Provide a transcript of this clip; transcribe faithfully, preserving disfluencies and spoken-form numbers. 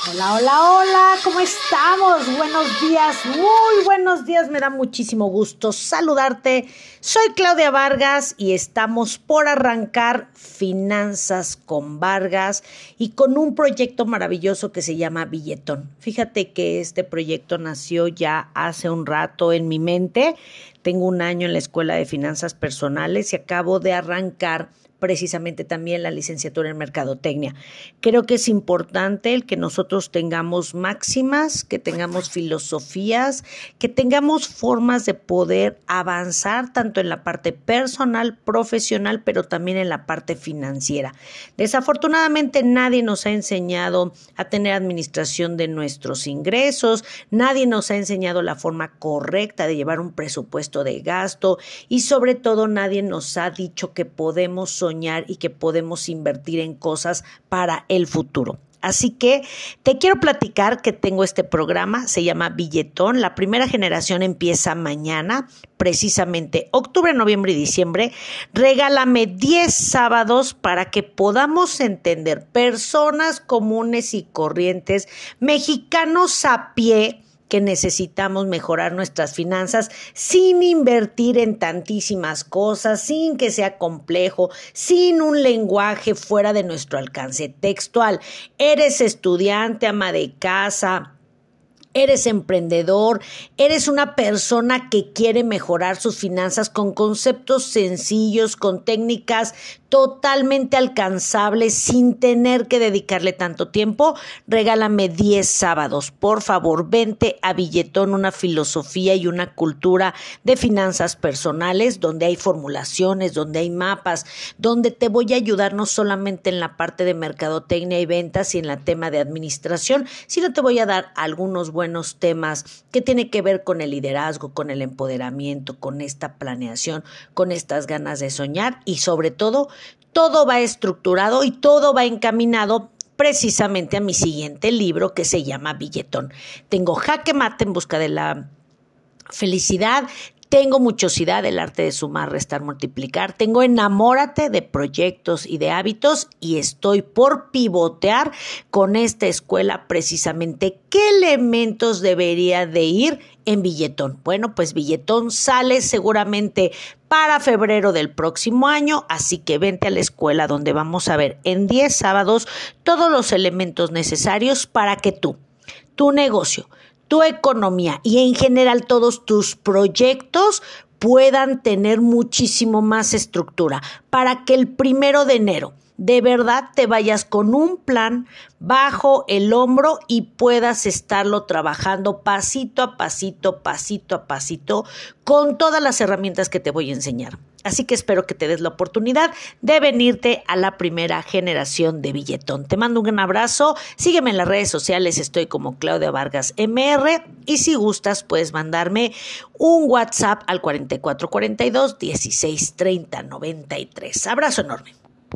Hola, hola, hola, ¿cómo estamos? Buenos días, muy buenos días, me da muchísimo gusto saludarte. Soy Claudia Vargas y estamos por arrancar Finanzas con Vargas y con un proyecto maravilloso que se llama Billetón. Fíjate que este proyecto nació ya hace un rato en mi mente. Tengo un año en la Escuela de Finanzas Personales y acabo de arrancar precisamente también la licenciatura en Mercadotecnia. Creo que es importante el que nosotros tengamos máximas, que tengamos filosofías, que tengamos formas de poder avanzar tanto en la parte personal, profesional, pero también en la parte financiera. Desafortunadamente nadie nos ha enseñado a tener administración de nuestros ingresos, nadie nos ha enseñado la forma correcta de llevar un presupuesto de gasto y sobre todo nadie nos ha dicho que podemos soñar y que podemos invertir en cosas para el futuro. Así que te quiero platicar que tengo este programa, se llama Billetón. La primera generación empieza mañana, precisamente octubre, noviembre y diciembre. Regálame diez sábados para que podamos entender personas comunes y corrientes, mexicanos a pie, que necesitamos mejorar nuestras finanzas sin invertir en tantísimas cosas, sin que sea complejo, sin un lenguaje fuera de nuestro alcance textual. Eres estudiante, ama de casa, eres emprendedor, eres una persona que quiere mejorar sus finanzas con conceptos sencillos, con técnicas totalmente alcanzables, sin tener que dedicarle tanto tiempo. Regálame diez sábados. Por favor, vente a Billetón, una filosofía y una cultura de finanzas personales, donde hay formulaciones, donde hay mapas, donde te voy a ayudar no solamente en la parte de mercadotecnia y ventas y en el tema de administración, sino te voy a dar algunos buenos temas que tienen que ver con el liderazgo, con el empoderamiento, con esta planeación, con estas ganas de soñar y sobre todo, todo va estructurado y todo va encaminado precisamente a mi siguiente libro que se llama Billetón. Tengo Jaque Mate en busca de la felicidad. Tengo Muchosidad, el arte de sumar, restar, multiplicar. Tengo Enamórate de proyectos y de hábitos y estoy por pivotear con esta escuela precisamente qué elementos debería de ir en Billetón. Bueno, pues Billetón sale seguramente para febrero del próximo año, así que vente a la escuela donde vamos a ver en diez sábados todos los elementos necesarios para que tú, tu negocio, tu economía y en general todos tus proyectos puedan tener muchísimo más estructura para que el primero de enero de verdad te vayas con un plan bajo el hombro y puedas estarlo trabajando pasito a pasito, pasito a pasito, con todas las herramientas que te voy a enseñar. Así que espero que te des la oportunidad de venirte a la primera generación de Billetón. Te mando un gran abrazo, sígueme en las redes sociales, estoy como Claudia Vargas M R y si gustas puedes mandarme un WhatsApp al cuarenta y cuatro cuarenta y dos dieciséis treinta noventa y tres. Abrazo enorme.